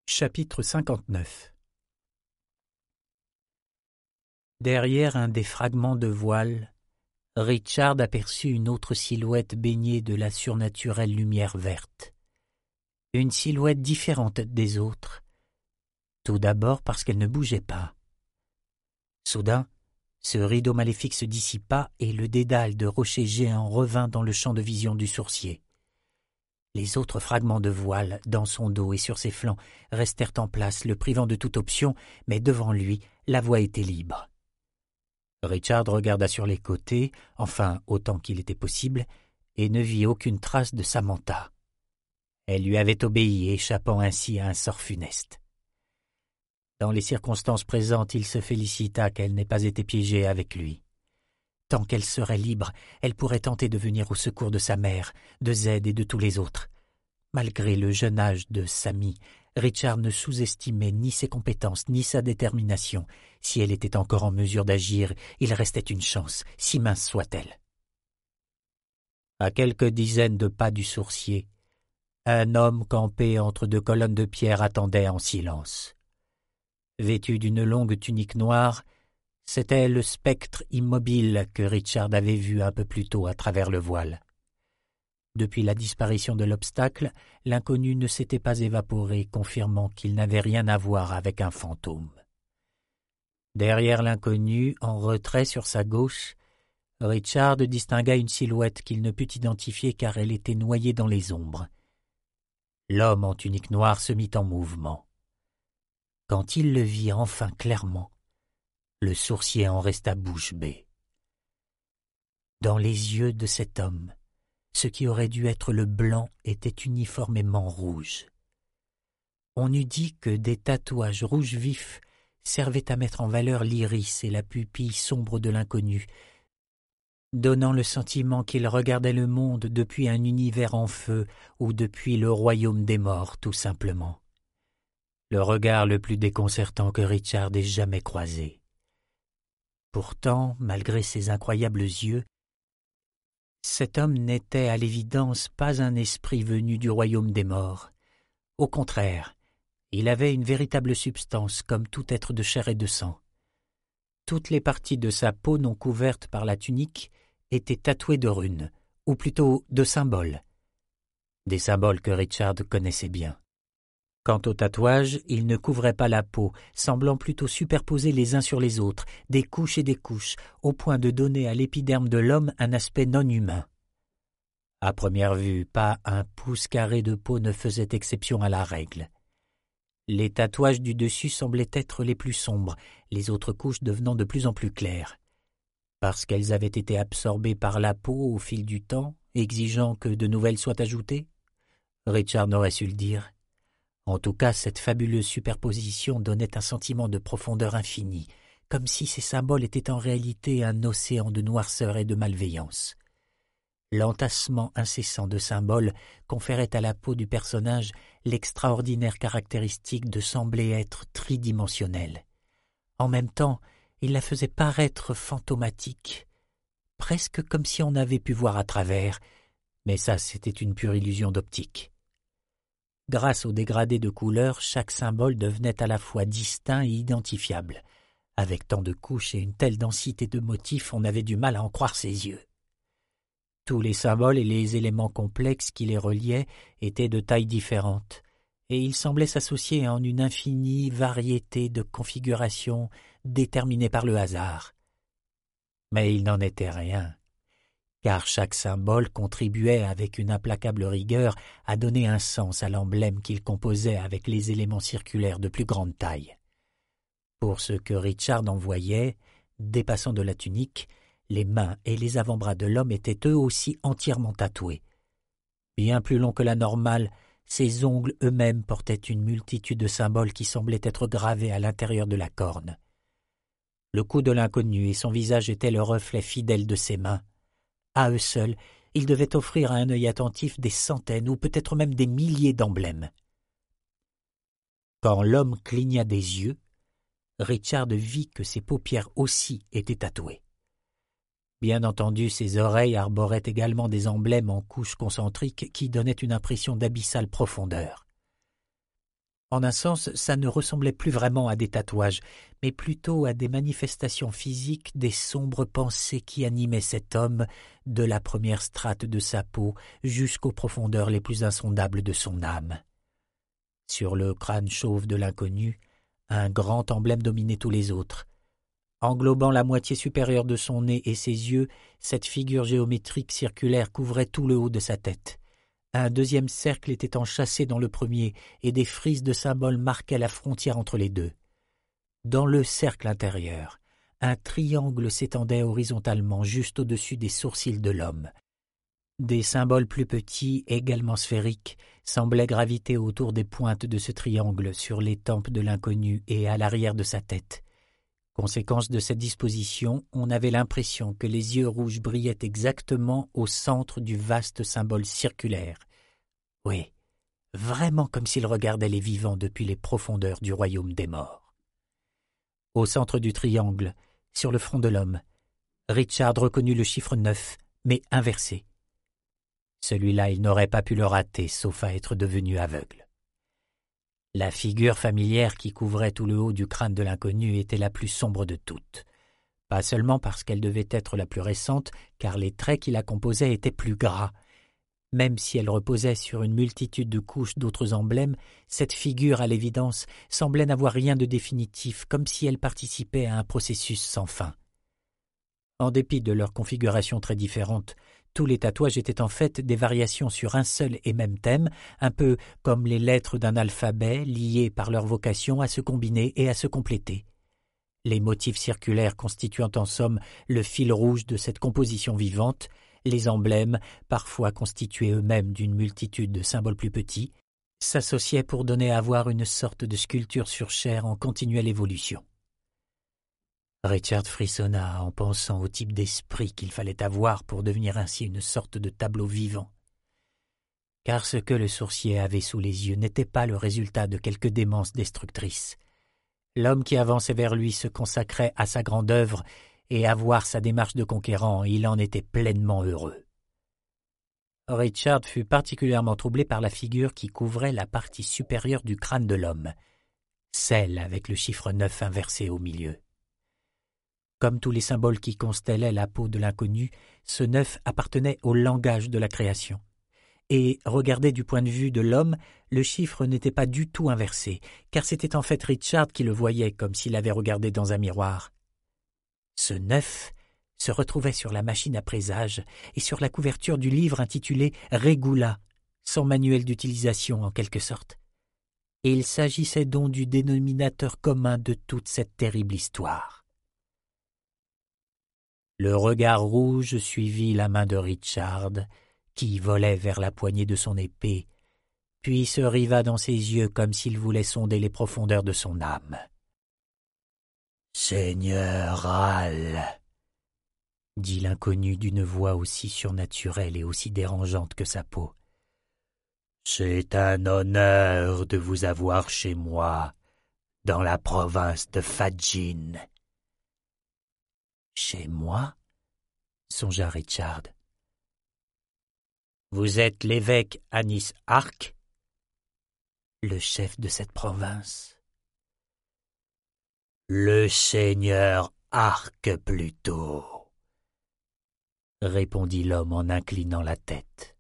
Chapitre 59. Derrière un des fragments de voile, Richard aperçut une autre silhouette baignée de la surnaturelle lumière verte. Une silhouette différente des autres, tout d'abord parce qu'elle ne bougeait pas. Soudain, ce rideau maléfique se dissipa et le dédale de rochers géants revint dans le champ de vision du sourcier. Les autres fragments de voile, dans son dos et sur ses flancs, restèrent en place, le privant de toute option, mais devant lui, la voie était libre. Richard regarda sur les côtés, enfin autant qu'il était possible, et ne vit aucune trace de Samantha. Elle lui avait obéi, échappant ainsi à un sort funeste. Dans les circonstances présentes, il se félicita qu'elle n'ait pas été piégée avec lui. Tant qu'elle serait libre, elle pourrait tenter de venir au secours de sa mère, de Zed et de tous les autres. Malgré le jeune âge de Sammy, Richard ne sous-estimait ni ses compétences ni sa détermination. Si elle était encore en mesure d'agir, il restait une chance, si mince soit-elle. À quelques dizaines de pas du sourcier, un homme campé entre deux colonnes de pierre attendait en silence. Vêtu d'une longue tunique noire, c'était le spectre immobile que Richard avait vu un peu plus tôt à travers le voile. Depuis la disparition de l'obstacle, l'inconnu ne s'était pas évaporé, confirmant qu'il n'avait rien à voir avec un fantôme. Derrière l'inconnu, en retrait sur sa gauche, Richard distingua une silhouette qu'il ne put identifier car elle était noyée dans les ombres. L'homme en tunique noire se mit en mouvement. Quand il le vit enfin clairement, le sourcier en resta bouche bée. Dans les yeux de cet homme, ce qui aurait dû être le blanc était uniformément rouge. On eût dit que des tatouages rouges vifs servaient à mettre en valeur l'iris et la pupille sombre de l'inconnu, donnant le sentiment qu'il regardait le monde depuis un univers en feu ou depuis le royaume des morts, tout simplement. Le regard le plus déconcertant que Richard ait jamais croisé. Pourtant, malgré ses incroyables yeux, cet homme n'était à l'évidence pas un esprit venu du royaume des morts. Au contraire, il avait une véritable substance comme tout être de chair et de sang. Toutes les parties de sa peau non couvertes par la tunique étaient tatouées de runes, ou plutôt de symboles. Des symboles que Richard connaissait bien. Quant aux tatouages, ils ne couvraient pas la peau, semblant plutôt superposés les uns sur les autres, des couches et des couches, au point de donner à l'épiderme de l'homme un aspect non humain. À première vue, pas un pouce carré de peau ne faisait exception à la règle. Les tatouages du dessus semblaient être les plus sombres, les autres couches devenant de plus en plus claires. Parce qu'elles avaient été absorbées par la peau au fil du temps, exigeant que de nouvelles soient ajoutées? Richard n'aurait su le dire. En tout cas, cette fabuleuse superposition donnait un sentiment de profondeur infinie, comme si ces symboles étaient en réalité un océan de noirceur et de malveillance. L'entassement incessant de symboles conférait à la peau du personnage l'extraordinaire caractéristique de sembler être tridimensionnelle. En même temps, il la faisait paraître fantomatique, presque comme si on avait pu voir à travers, mais ça c'était une pure illusion d'optique. Grâce au dégradé de couleurs, chaque symbole devenait à la fois distinct et identifiable. Avec tant de couches et une telle densité de motifs, on avait du mal à en croire ses yeux. Tous les symboles et les éléments complexes qui les reliaient étaient de tailles différentes, et ils semblaient s'associer en une infinie variété de configurations déterminées par le hasard. Mais il n'en était rien, car chaque symbole contribuait avec une implacable rigueur à donner un sens à l'emblème qu'il composait avec les éléments circulaires de plus grande taille. Pour ce que Richard en voyait, dépassant de la tunique, les mains et les avant-bras de l'homme étaient eux aussi entièrement tatoués. Bien plus longs que la normale, ses ongles eux-mêmes portaient une multitude de symboles qui semblaient être gravés à l'intérieur de la corne. Le cou de l'inconnu et son visage étaient le reflet fidèle de ses mains. À eux seuls, ils devaient offrir à un œil attentif des centaines ou peut-être même des milliers d'emblèmes. Quand l'homme cligna des yeux, Richard vit que ses paupières aussi étaient tatouées. Bien entendu, ses oreilles arboraient également des emblèmes en couches concentriques qui donnaient une impression d'abyssale profondeur. En un sens, ça ne ressemblait plus vraiment à des tatouages, mais plutôt à des manifestations physiques des sombres pensées qui animaient cet homme, de la première strate de sa peau jusqu'aux profondeurs les plus insondables de son âme. Sur le crâne chauve de l'inconnu, un grand emblème dominait tous les autres. Englobant la moitié supérieure de son nez et ses yeux, cette figure géométrique circulaire couvrait tout le haut de sa tête. Un deuxième cercle était enchâssé dans le premier, et des frises de symboles marquaient la frontière entre les deux. Dans le cercle intérieur, un triangle s'étendait horizontalement juste au-dessus des sourcils de l'homme. Des symboles plus petits, également sphériques, semblaient graviter autour des pointes de ce triangle sur les tempes de l'inconnu et à l'arrière de sa tête. Conséquence de cette disposition, on avait l'impression que les yeux rouges brillaient exactement au centre du vaste symbole circulaire. Oui, vraiment comme s'il regardait les vivants depuis les profondeurs du royaume des morts. Au centre du triangle, sur le front de l'homme, Richard reconnut le chiffre 9, mais inversé. Celui-là, il n'aurait pas pu le rater, sauf à être devenu aveugle. La figure familière qui couvrait tout le haut du crâne de l'inconnu était la plus sombre de toutes. Pas seulement parce qu'elle devait être la plus récente, car les traits qui la composaient étaient plus gras. Même si elle reposait sur une multitude de couches d'autres emblèmes, cette figure, à l'évidence, semblait n'avoir rien de définitif, comme si elle participait à un processus sans fin. En dépit de leur configuration très différente, tous les tatouages étaient en fait des variations sur un seul et même thème, un peu comme les lettres d'un alphabet liées par leur vocation à se combiner et à se compléter. Les motifs circulaires constituant en somme le fil rouge de cette composition vivante, les emblèmes, parfois constitués eux-mêmes d'une multitude de symboles plus petits, s'associaient pour donner à voir une sorte de sculpture sur chair en continuelle évolution. Richard frissonna en pensant au type d'esprit qu'il fallait avoir pour devenir ainsi une sorte de tableau vivant. Car ce que le sourcier avait sous les yeux n'était pas le résultat de quelque démence destructrice. L'homme qui avançait vers lui se consacrait à sa grande œuvre, et à voir sa démarche de conquérant, il en était pleinement heureux. Richard fut particulièrement troublé par la figure qui couvrait la partie supérieure du crâne de l'homme, celle avec le chiffre 9 inversé au milieu. Comme tous les symboles qui constellaient la peau de l'inconnu, ce 9 appartenait au langage de la création. Et, regardé du point de vue de l'homme, le chiffre n'était pas du tout inversé, car c'était en fait Richard qui le voyait comme s'il avait regardé dans un miroir. Ce 9 se retrouvait sur la machine à présage et sur la couverture du livre intitulé « Regula », son manuel d'utilisation en quelque sorte. Et il s'agissait donc du dénominateur commun de toute cette terrible histoire. Le regard rouge suivit la main de Richard, qui volait vers la poignée de son épée, puis se riva dans ses yeux comme s'il voulait sonder les profondeurs de son âme. « Seigneur Al !» dit l'inconnu d'une voix aussi surnaturelle et aussi dérangeante que sa peau. « C'est un honneur de vous avoir chez moi, dans la province de Fadjin. » « Chez moi ?» songea Richard. « Vous êtes l'évêque Anis Ark, le chef de cette province. »« Le seigneur Ark plutôt, » répondit l'homme en inclinant la tête.